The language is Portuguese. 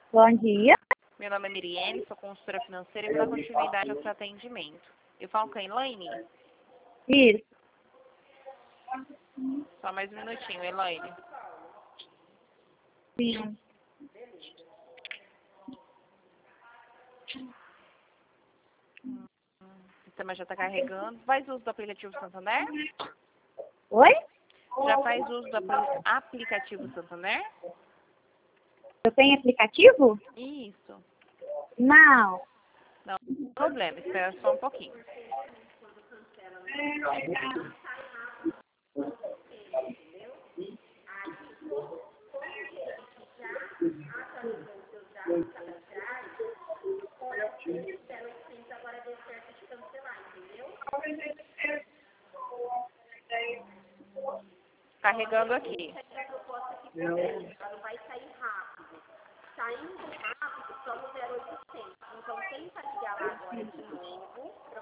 Bom dia. Meu nome é Miriene, sou consultora financeira e vou dar continuidade ao seu atendimento. Eu falo com a Elaine? Isso. Só mais um minutinho, Elaine. Sim. O sistema já está carregando. Faz uso do aplicativo Santander? Oi? Já faz uso do aplicativo Santander? Eu tenho aplicativo? Isso. Não. Não tem problema, espera só um pouquinho. Carregando aqui. Vai sair rápido. Saindo rápido, só no 0800. Então, tenta ligar lá agora de novo.